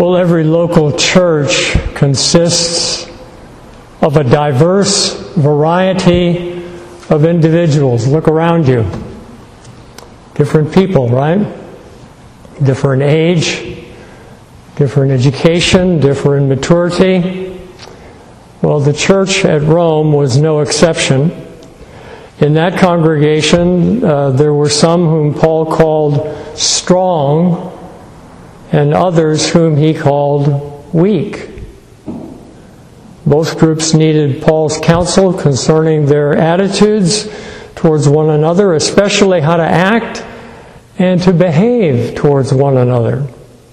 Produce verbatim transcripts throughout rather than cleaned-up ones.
Well, every local church consists of a diverse variety of individuals. Look around you. Different people, right? Different age, different education, different maturity. Well, the church at Rome was no exception. In that congregation, uh, there were some whom Paul called strong, and others whom he called weak. Both groups needed Paul's counsel concerning their attitudes towards one another, especially how to act and to behave towards one another.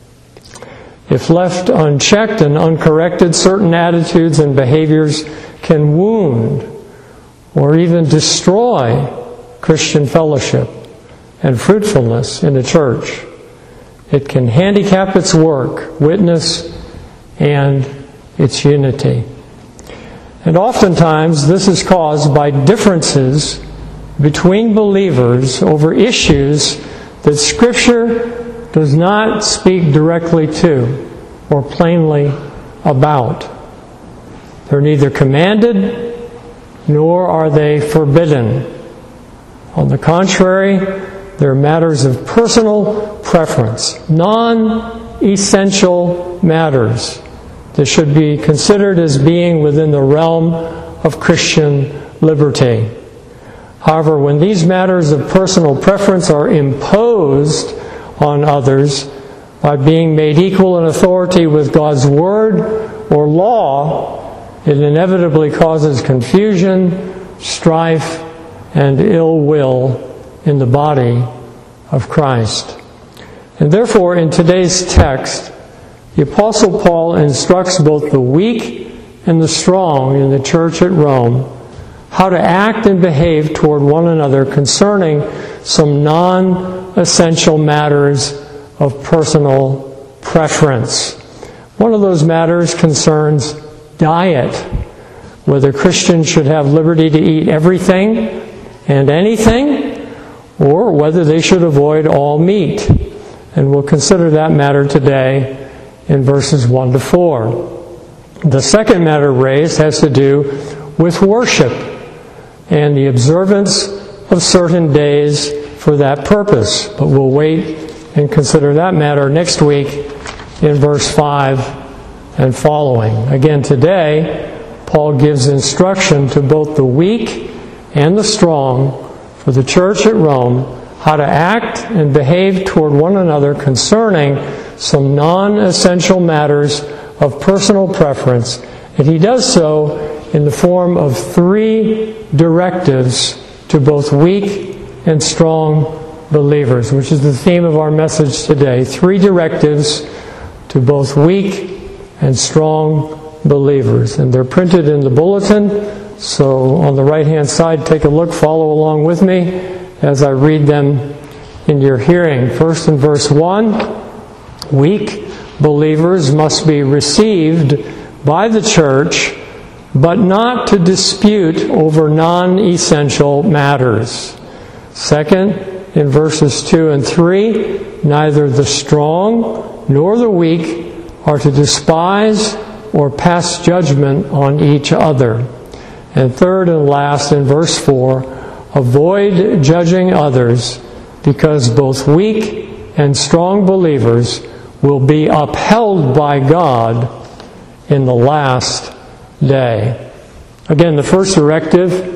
If left unchecked and uncorrected, certain attitudes and behaviors can wound or even destroy Christian fellowship and fruitfulness in the church. It can handicap its work, witness, and its unity. And oftentimes this is caused by differences between believers over issues that Scripture does not speak directly to or plainly about. They're neither commanded nor are they forbidden. On the contrary, they're matters of personal preference, non-essential matters that should be considered as being within the realm of Christian liberty. However, when these matters of personal preference are imposed on others by being made equal in authority with God's Word or law, it inevitably causes confusion, strife, and ill will in the body of Christ. And therefore, in today's text, the Apostle Paul instructs both the weak and the strong in the church at Rome how to act and behave toward one another concerning some non-essential matters of personal preference. One of those matters concerns diet, whether Christians should have liberty to eat everything and anything, or whether they should avoid all meat. And we'll consider that matter today in verses one to four. The second matter raised has to do with worship and the observance of certain days for that purpose. But we'll wait and consider that matter next week in verse five and following. Again, today, Paul gives instruction to both the weak and the strong for the church at Rome how to act and behave toward one another concerning some non-essential matters of personal preference. And he does so in the form of three directives to both weak and strong believers, which is the theme of our message today. Three directives to both weak and strong believers. And they're printed in the bulletin. So on the right-hand side, take a look, follow along with me as I read them in your hearing. First, in verse one, weak believers must be received by the church, but not to dispute over non-essential matters. Second, in verses two and three, neither the strong nor the weak are to despise or pass judgment on each other. And third and last, in verse four, avoid judging others, because both weak and strong believers will be upheld by God in the last day. Again, the first directive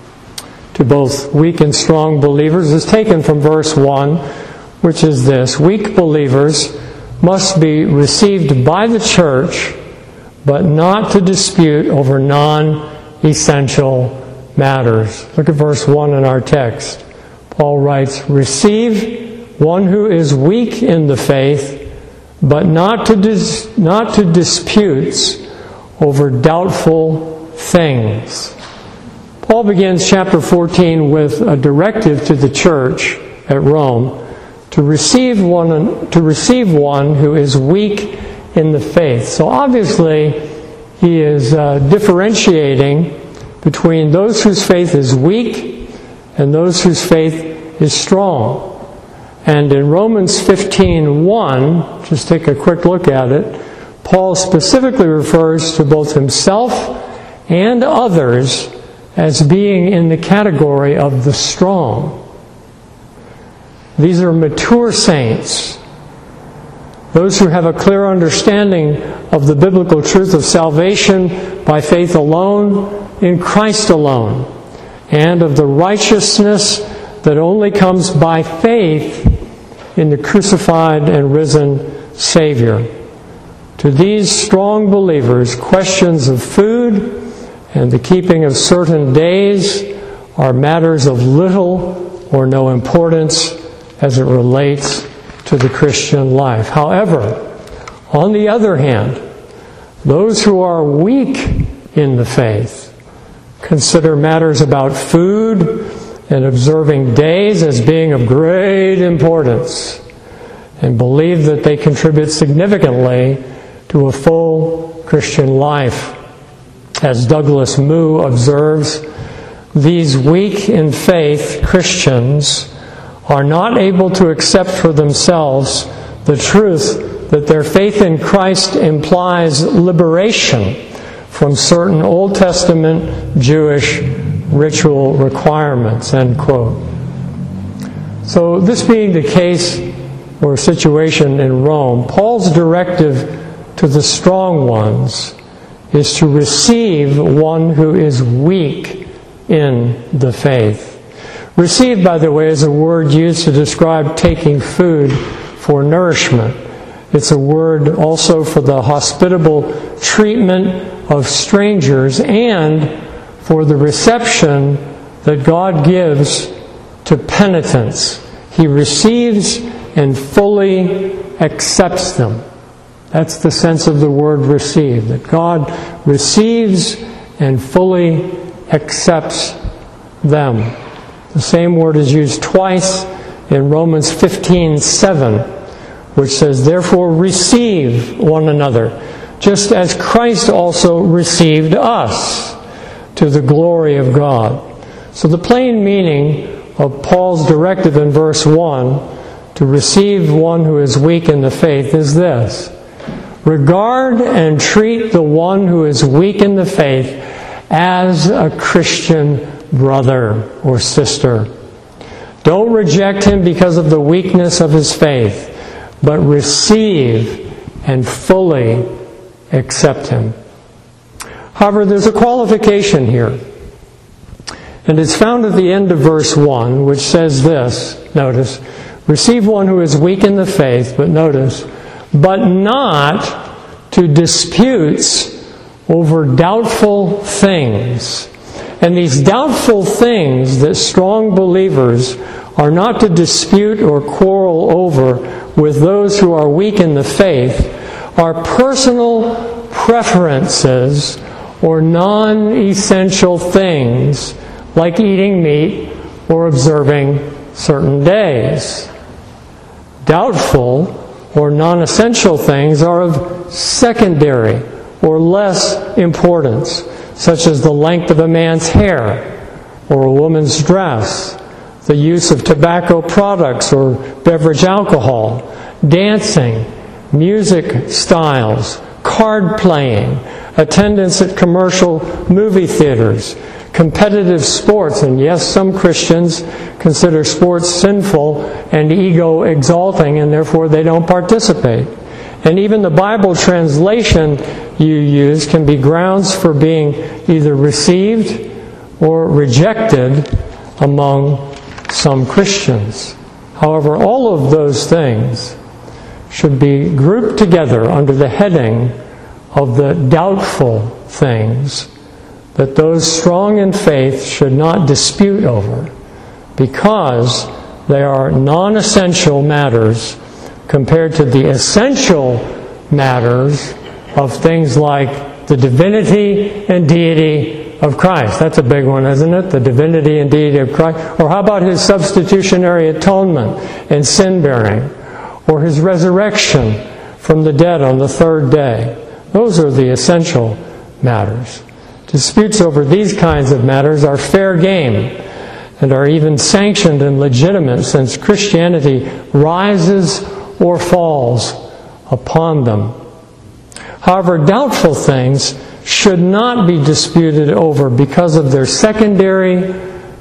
to both weak and strong believers is taken from verse one, which is this: weak believers must be received by the church, but not to dispute over non-essential matters. Look at verse one in our text. Paul writes, receive one who is weak in the faith, but not to dis- not to disputes over doubtful things. Paul begins chapter fourteen with a directive to the church at Rome to receive one to receive one who is weak in the faith. So obviously he is uh, differentiating between those whose faith is weak and those whose faith is strong. And in Romans fifteen one, just take a quick look at it, Paul specifically refers to both himself and others as being in the category of the strong. These are mature saints, those who have a clear understanding of the biblical truth of salvation by faith alone, in Christ alone, and of the righteousness that only comes by faith in the crucified and risen Savior. To these strong believers, questions of food and the keeping of certain days are matters of little or no importance as it relates to the Christian life. However, on the other hand, those who are weak in the faith consider matters about food and observing days as being of great importance and believe that they contribute significantly to a full Christian life. As Douglas Moo observes, these weak in faith Christians are not able to accept for themselves the truth that their faith in Christ implies liberation from certain Old Testament Jewish ritual requirements, end quote. So this being the case or situation in Rome, Paul's directive to the strong ones is to receive one who is weak in the faith. Receive, by the way, is a word used to describe taking food for nourishment. It's a word also for the hospitable treatment of strangers and for the reception that God gives to penitents. He receives and fully accepts them. That's the sense of the word receive, that God receives and fully accepts them. The same word is used twice in Romans fifteen seven, which says, "Therefore receive one another, just as Christ also received us, to the glory of God." So the plain meaning of Paul's directive in verse one, to receive one who is weak in the faith, is this: regard and treat the one who is weak in the faith as a Christian brother or sister. Don't reject him because of the weakness of his faith, but receive and fully accept him. However, there's a qualification here, and it's found at the end of verse one, which says this, notice, receive one who is weak in the faith, but notice, but not to disputes over doubtful things. And these doubtful things that strong believers are not to dispute or quarrel over with those who are weak in the faith are personal preferences or non-essential things like eating meat or observing certain days. Doubtful or non-essential things are of secondary or less importance, such as the length of a man's hair or a woman's dress, the use of tobacco products or beverage alcohol, dancing, music styles, card playing, attendance at commercial movie theaters, competitive sports, and yes, some Christians consider sports sinful and ego-exalting, and therefore they don't participate. And even the Bible translation you use can be grounds for being either received or rejected among some Christians. However, all of those things should be grouped together under the heading of the doubtful things that those strong in faith should not dispute over, because they are non-essential matters compared to the essential matters of things like the divinity and deity of Christ. That's a big one, isn't it? The divinity and deity of Christ. Or how about his substitutionary atonement and sin-bearing? Or his resurrection from the dead on the third day? Those are the essential matters. Disputes over these kinds of matters are fair game, and are even sanctioned and legitimate, since Christianity rises or falls upon them. However, doubtful things should not be disputed over because of their secondary,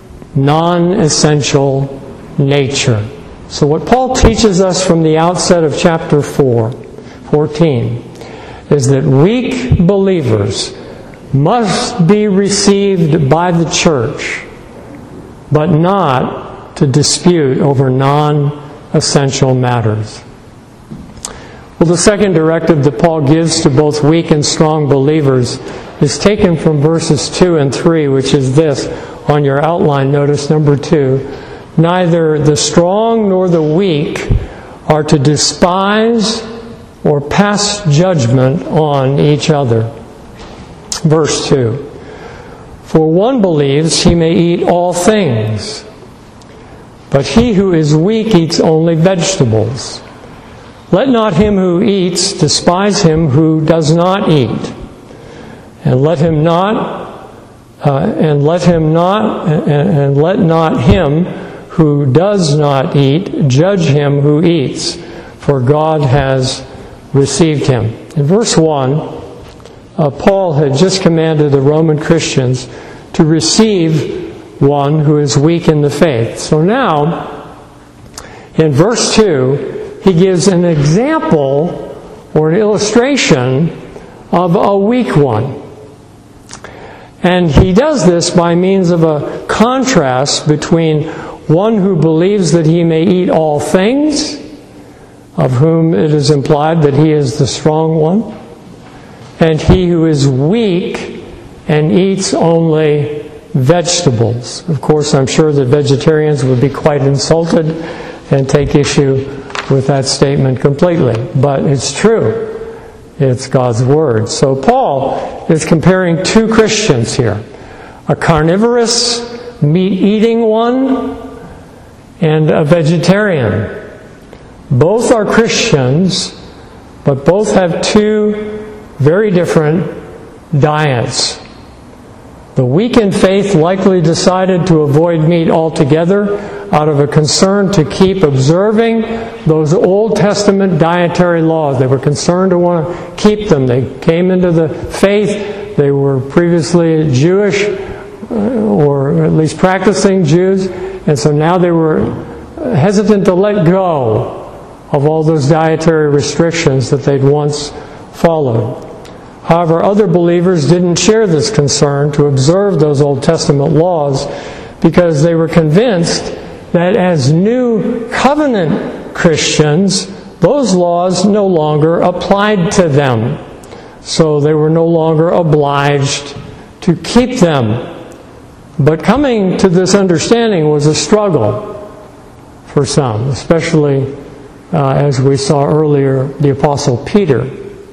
non-essential nature. So what Paul teaches us from the outset of chapter four, fourteen, is that weak believers must be received by the church, but not to dispute over non-essential matters. Well, the second directive that Paul gives to both weak and strong believers is taken from verses two and three, which is this on your outline, notice number two. Neither the strong nor the weak are to despise or pass judgment on each other. Verse two. For one believes he may eat all things, but he who is weak eats only vegetables. Let not him who eats despise him who does not eat, and let him not, uh, and let him not, and, and let not him who does not eat judge him who eats, for God has received him. In verse one, uh, Paul had just commanded the Roman Christians to receive one who is weak in the faith. So now, in verse two, he gives an example or an illustration of a weak one. And he does this by means of a contrast between one who believes that he may eat all things, of whom it is implied that he is the strong one, and he who is weak and eats only vegetables. Of course, I'm sure that vegetarians would be quite insulted and take issue with that statement completely. But it's true. It's God's Word. So Paul is comparing two Christians here. A carnivorous, meat-eating one and a vegetarian. Both are Christians, but both have two very different diets. The weak in faith likely decided to avoid meat altogether out of a concern to keep observing those Old Testament dietary laws. They were concerned to want to keep them. They came into the faith. They were previously Jewish, or at least practicing Jews, and so now they were hesitant to let go of all those dietary restrictions that they'd once followed. However, other believers didn't share this concern to observe those Old Testament laws because they were convinced that as new covenant Christians, those laws no longer applied to them. So they were no longer obliged to keep them. But coming to this understanding was a struggle for some, especially uh, as we saw earlier, the Apostle Peter.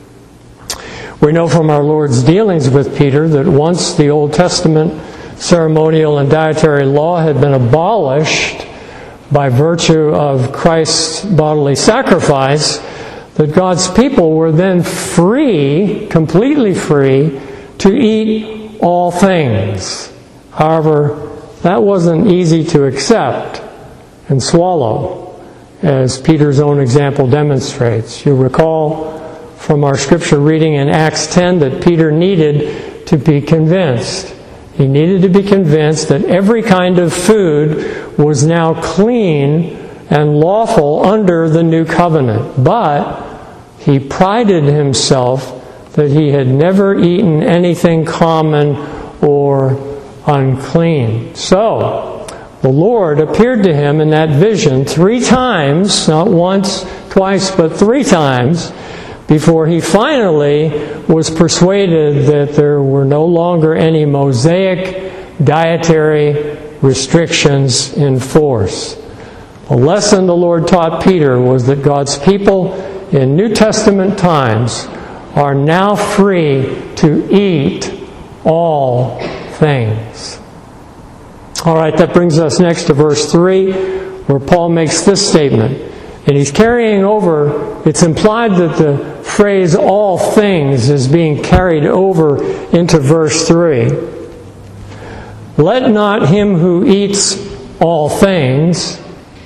We know from our Lord's dealings with Peter that once the Old Testament ceremonial and dietary law had been abolished by virtue of Christ's bodily sacrifice, that God's people were then free, completely free, to eat all things. However, that wasn't easy to accept and swallow, as Peter's own example demonstrates. You recall from our scripture reading in Acts ten that Peter needed to be convinced. He needed to be convinced that every kind of food was now clean and lawful under the new covenant. But he prided himself that he had never eaten anything common or unclean. So, the Lord appeared to him in that vision three times, not once, twice, but three times, before he finally was persuaded that there were no longer any Mosaic dietary restrictions in force. The lesson the Lord taught Peter was that God's people in New Testament times are now free to eat all things. All right, that brings us next to verse three, where Paul makes this statement. And he's carrying over, it's implied that the phrase all things is being carried over into verse three. Let not him who eats all things,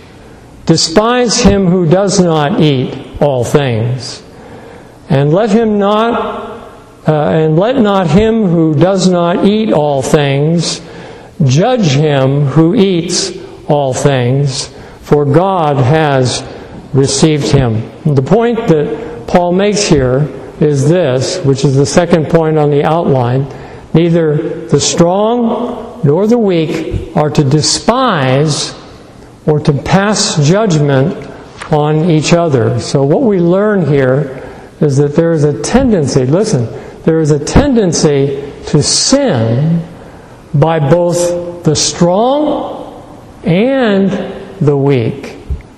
despise him who does not eat all things, and let him not uh, and let not him who does not eat all things judge him who eats all things, for God has received him. The point that Paul makes here is this, which is the second point on the outline: neither the strong nor the weak are to despise or to pass judgment on each other. So what we learn here is that there is a tendency, listen, there is a tendency to sin by both the strong and the weak.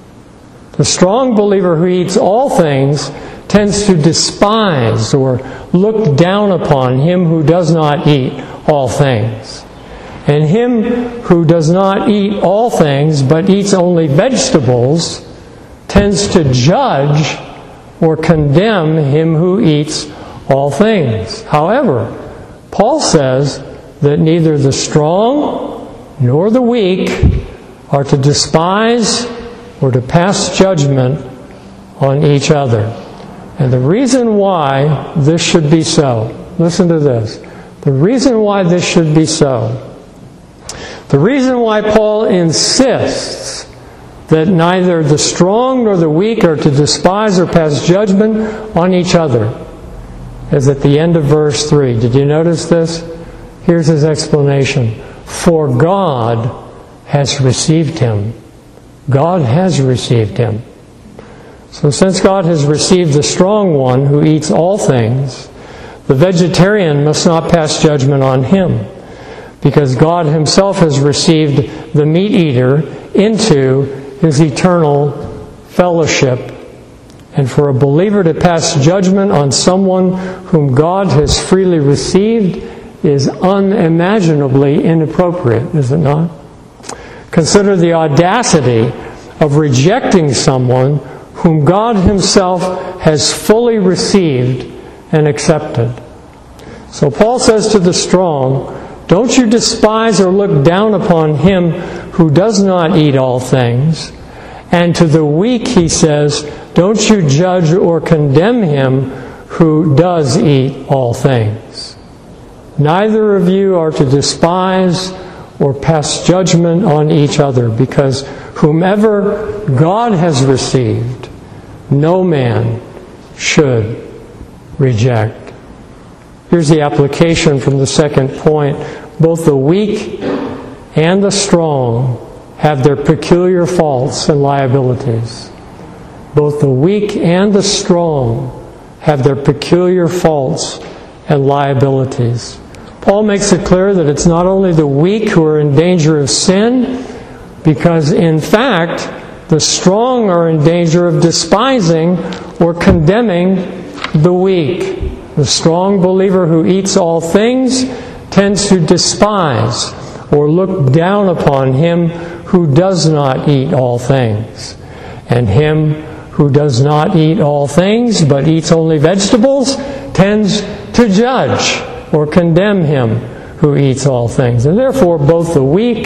The strong believer who eats all things tends to despise or look down upon him who does not eat all things. And him who does not eat all things but eats only vegetables tends to judge or condemn him who eats all things. However, Paul says that neither the strong nor the weak are to despise or to pass judgment on each other. And the reason why this should be so, listen to this, the reason why this should be so, the reason why Paul insists that neither the strong nor the weak are to despise or pass judgment on each other is at the end of verse three. Did you notice this? Here's his explanation. For God has received him. God has received him. So since God has received the strong one who eats all things, the vegetarian must not pass judgment on him, because God himself has received the meat eater into his eternal fellowship. And for a believer to pass judgment on someone whom God has freely received is unimaginably inappropriate, is it not? Consider the audacity of rejecting someone whom God himself has fully received and accepted. So Paul says to the strong, don't you despise or look down upon him who does not eat all things. And to the weak he says, don't you judge or condemn him who does eat all things. Neither of you are to despise or pass judgment on each other, because whomever God has received, no man should reject. Here's the application from the second point. Both the weak and the strong have their peculiar faults and liabilities. Both the weak and the strong have their peculiar faults and liabilities. Paul makes it clear that it's not only the weak who are in danger of sin, because in fact, the strong are in danger of despising or condemning the weak. The strong believer who eats all things tends to despise or look down upon him who does not eat all things. And him who does not eat all things but eats only vegetables tends to judge or condemn him who eats all things. And therefore, both the weak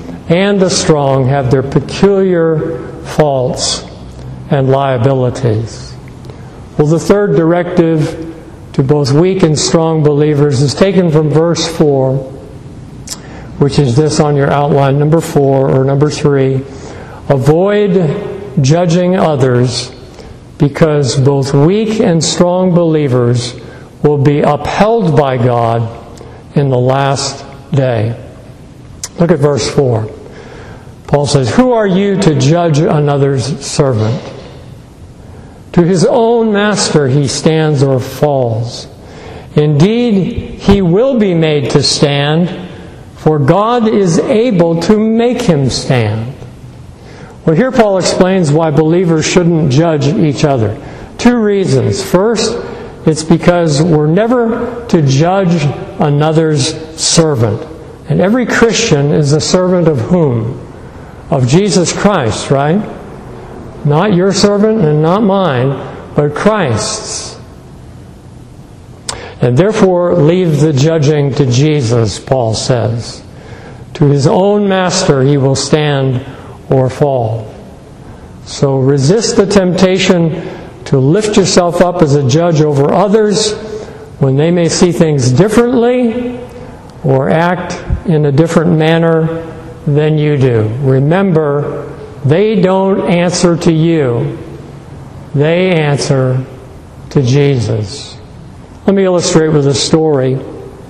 and the strong have their peculiar faults and liabilities. Well, the third directive to both weak and strong believers is taken from verse four, which is this on your outline, number four or number three. Avoid judging others, because both weak and strong believers will be upheld by God in the last day. Look at verse four. Paul says, who are you to judge another's servant? To his own master he stands or falls. Indeed, he will be made to stand, for God is able to make him stand. Well, here Paul explains why believers shouldn't judge each other. Two reasons. First, it's because we're never to judge another's servant. And every Christian is a servant of whom? Of Jesus Christ, right? Not your servant and not mine, but Christ's. And therefore, leave the judging to Jesus, Paul says. To his own master he will stand or fall. So resist the temptation to lift yourself up as a judge over others when they may see things differently or act in a different manner than you do. Remember, they don't answer to you. They answer to Jesus. Let me illustrate with a story.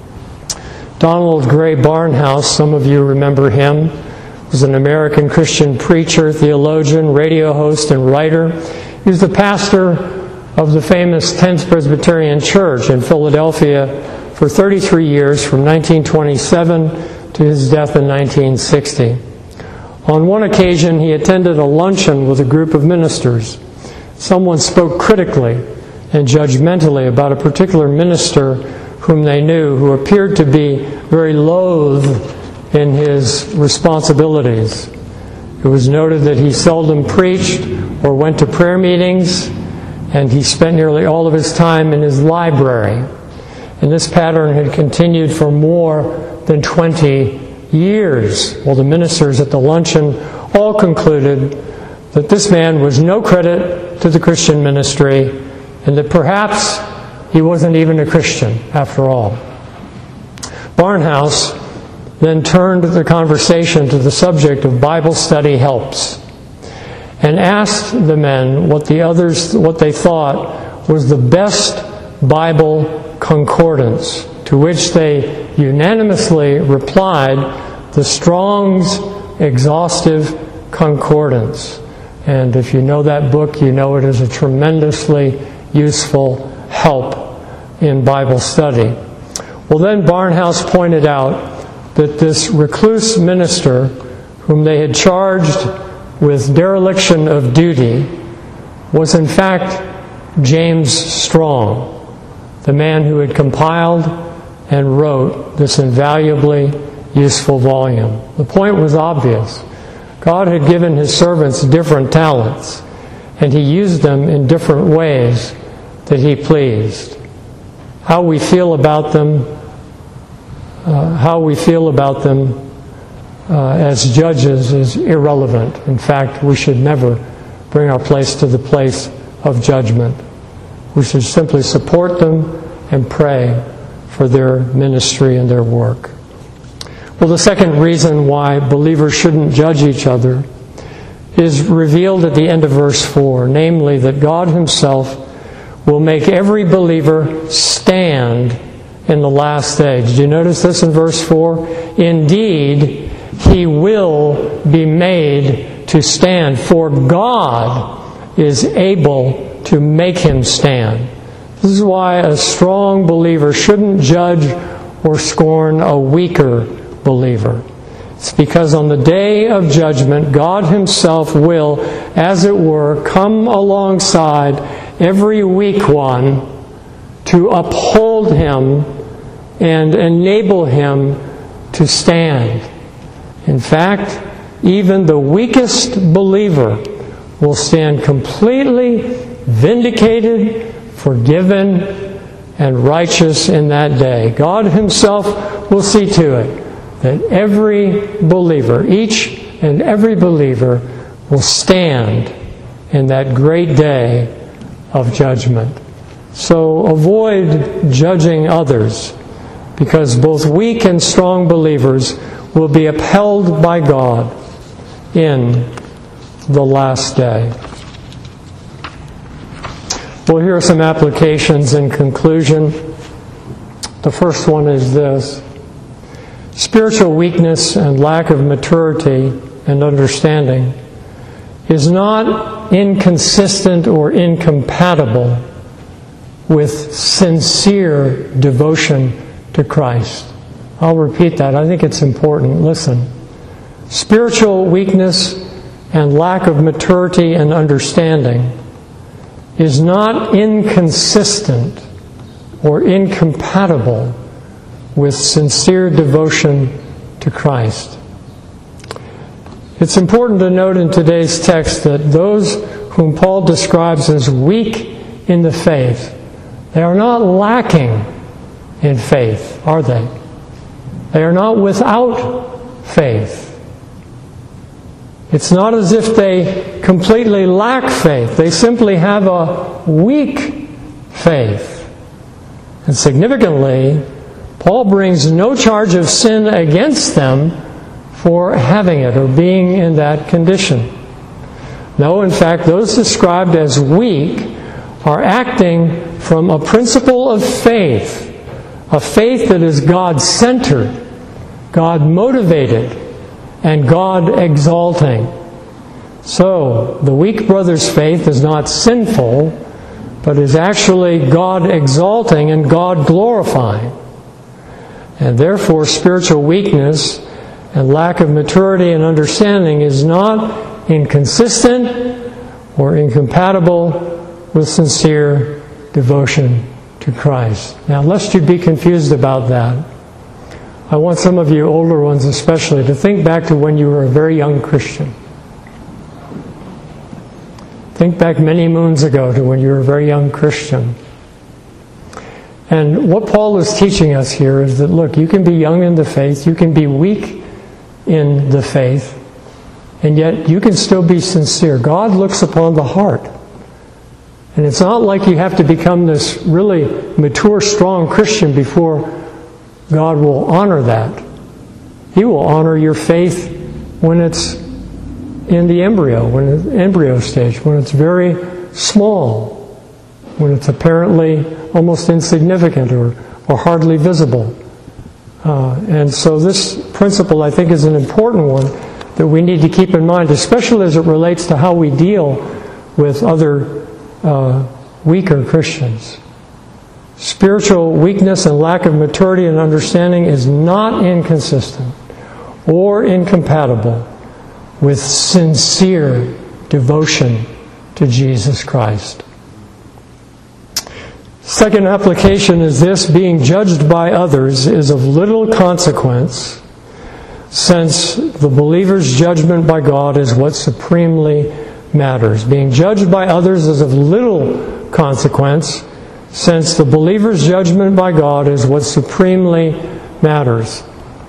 Donald Gray Barnhouse, some of you remember him, was an American Christian preacher, theologian, radio host, and writer. He was the pastor of the famous tenth Presbyterian Church in Philadelphia for thirty-three years, from nineteen twenty-seven to his death in nineteen sixty. On one occasion, he attended a luncheon with a group of ministers. Someone spoke critically and judgmentally about a particular minister whom they knew, who appeared to be very loath in his responsibilities. It was noted that he seldom preached or went to prayer meetings, and he spent nearly all of his time in his library. And this pattern had continued for more than twenty years. Well, the ministers at the luncheon all concluded that this man was no credit to the Christian ministry, and that perhaps he wasn't even a Christian after all. Barnhouse then turned the conversation to the subject of Bible study helps and asked the men what the others what they thought was the best Bible concordance, to which they unanimously replied, the Strong's Exhaustive Concordance. And if you know that book, you know it is a tremendously useful help in Bible study. Well, then Barnhouse pointed out that this recluse minister, whom they had charged with dereliction of duty, was in fact James Strong, the man who had compiled and wrote this invaluably useful volume. The point was obvious. God had given his servants different talents, and he used them in different ways that he pleased. How we feel about them, uh, how we feel about them uh, as judges is irrelevant. In fact, we should never bring our place to the place of judgment. We should simply support them and pray for their ministry and their work. Well, the second reason why believers shouldn't judge each other is revealed at the end of verse four, namely that God himself will make every believer stand in the last day. Did you notice this in verse four? Indeed, he will be made to stand, for God is able to make him stand. This is why a strong believer shouldn't judge or scorn a weaker believer. It's because on the day of judgment, God himself will, as it were, come alongside every weak one to uphold him and enable him to stand. In fact, even the weakest believer will stand completely vindicated, forgiven, and righteous in that day. God himself will see to it that every believer, each and every believer, will stand in that great day of judgment. So avoid judging others, because both weak and strong believers will be upheld by God in the last day. Well, here are some applications in conclusion. The first one is this. Spiritual weakness and lack of maturity and understanding is not inconsistent or incompatible with sincere devotion to Christ. I'll repeat that. I think it's important. Listen. Spiritual weakness and lack of maturity and understanding is not inconsistent or incompatible with sincere devotion to Christ. It's important to note in today's text that those whom Paul describes as weak in the faith, they are not lacking in faith, are they? They are not without faith. It's not as if they completely lack faith. They simply have a weak faith. And significantly, Paul brings no charge of sin against them for having it or being in that condition. No, in fact, those described as weak are acting from a principle of faith, a faith that is God-centered, God-motivated, and God-exalting. So, the weak brother's faith is not sinful, but is actually God-exalting and God-glorifying. And therefore, spiritual weakness and lack of maturity and understanding is not inconsistent or incompatible with sincere devotion to Christ. Now, lest you be confused about that, I want some of you older ones especially to think back to when you were a very young Christian. Think back many moons ago to when you were a very young Christian. And what Paul is teaching us here is that, look, you can be young in the faith, you can be weak in the faith, and yet you can still be sincere. God looks upon the heart. And it's not like you have to become this really mature, strong Christian before God will honor that. He will honor your faith when it's in the embryo, when it's embryo stage, when it's very small, when it's apparently almost insignificant or, or hardly visible. Uh, and so this principle, I think, is an important one that we need to keep in mind, especially as it relates to how we deal with other uh, weaker Christians. Spiritual weakness and lack of maturity and understanding is not inconsistent or incompatible with sincere devotion to Jesus Christ. Second application is this: being judged by others is of little consequence, since the believer's judgment by God is what supremely matters. Being judged by others is of little consequence, since the believer's judgment by God is what supremely matters.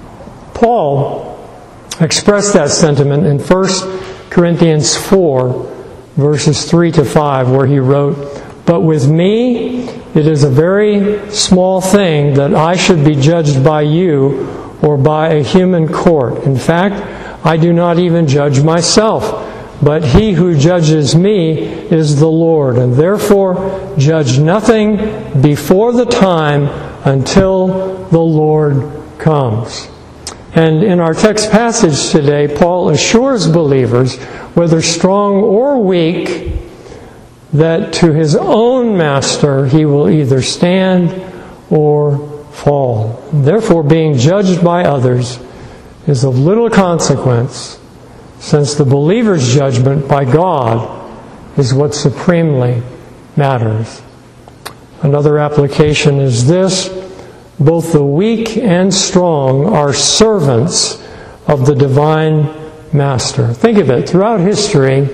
Paul expressed that sentiment in First Corinthians four, verses three to five, where he wrote, "But with me it is a very small thing that I should be judged by you or by a human court. In fact, I do not even judge myself, but he who judges me is the Lord. And therefore judge nothing before the time until the Lord comes." And in our text passage today, Paul assures believers, whether strong or weak, that to his own master he will either stand or fall. Therefore, being judged by others is of little consequence, since the believer's judgment by God is what supremely matters. Another application is this: both the weak and strong are servants of the divine master. Think of it. Throughout history,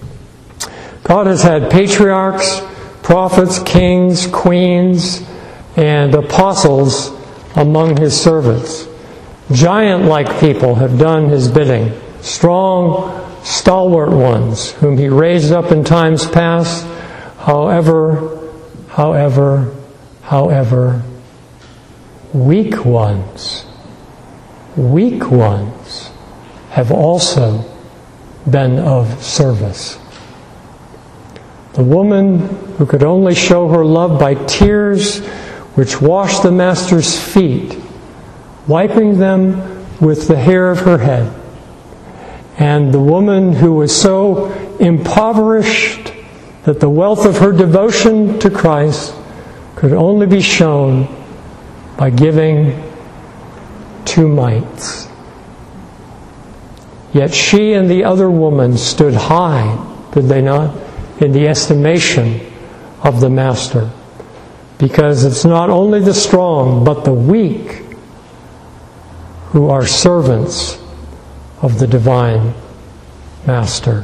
God has had patriarchs, prophets, kings, queens, and apostles among His servants. Giant-like people have done His bidding. Strong, stalwart ones, whom He raised up in times past. However, however, however, weak ones, weak ones have also been of service. The woman who could only show her love by tears which washed the Master's feet, wiping them with the hair of her head. And the woman who was so impoverished that the wealth of her devotion to Christ could only be shown by giving two mites. Yet she and the other woman stood high, did they not, in the estimation of the Master. Because it's not only the strong, but the weak who are servants of the divine Master.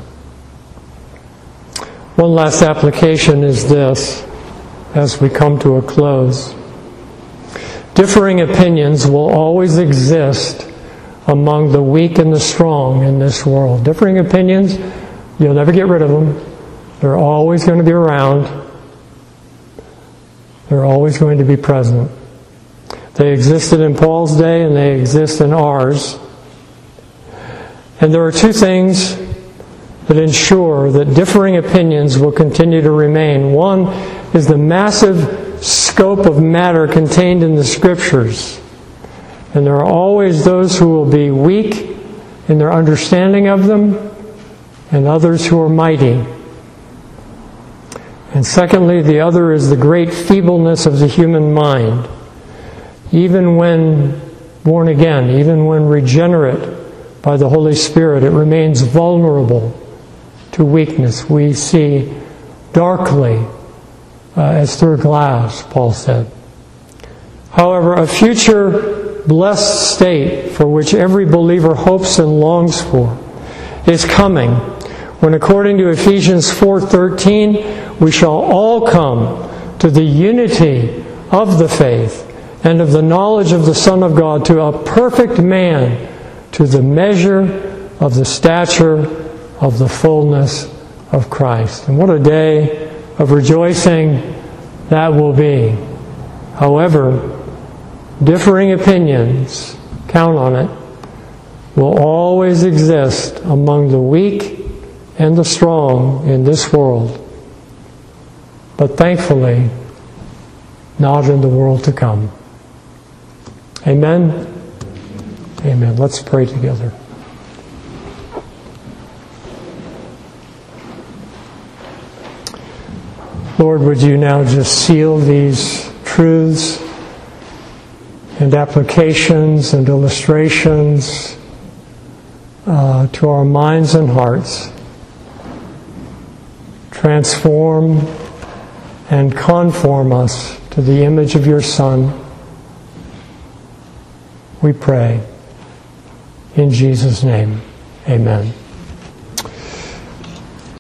One last application is this, as we come to a close. Differing opinions will always exist among the weak and the strong in this world. Differing opinions, you'll never get rid of them. They're always going to be around. They're always going to be present. They existed in Paul's day and they exist in ours. And there are two things that ensure that differing opinions will continue to remain. One is the massive scope of matter contained in the Scriptures. And there are always those who will be weak in their understanding of them, and others who are mighty. And secondly, the other is the great feebleness of the human mind. Even when born again, even when regenerate by the Holy Spirit, it remains vulnerable to weakness. We see darkly uh, as through glass, Paul said. However, a future blessed state for which every believer hopes and longs for is coming, when according to Ephesians four thirteen, we shall all come to the unity of the faith and of the knowledge of the Son of God, to a perfect man, to the measure of the stature of the fullness of Christ. And what a day of rejoicing that will be. However, differing opinions, count on it, will always exist among the weak and the strong in this world. But thankfully, not in the world to come. Amen? Amen. Let's pray together. Lord, would you now just seal these truths and applications and illustrations uh, to our minds and hearts. Transform and conform us to the image of your Son. We pray in Jesus' name. Amen.